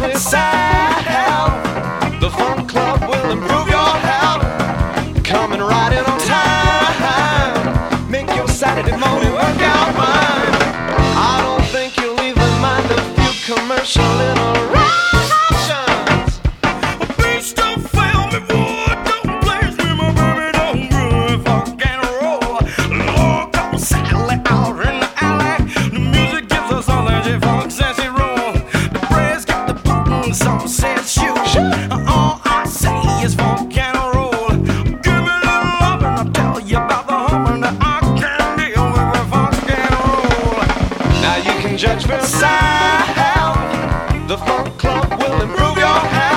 with South. The Funk Club will improve your health. Coming right in on time. Make your Saturday morning workout fine. I don't think you'll even mind a few commercial interruptions. Please don't fail me, boy. Don't please me, my baby. Don't groove funk and roll. Lord, come sadly out in the alley. The music gives us all that funk sassy roll. The praise got the button, some said shoot. All I say is funk and roll. Give me a little love and I'll tell you about the home that I can deal with the funk and roll. Now you can judge for yourself. The Funk Club will improve your health.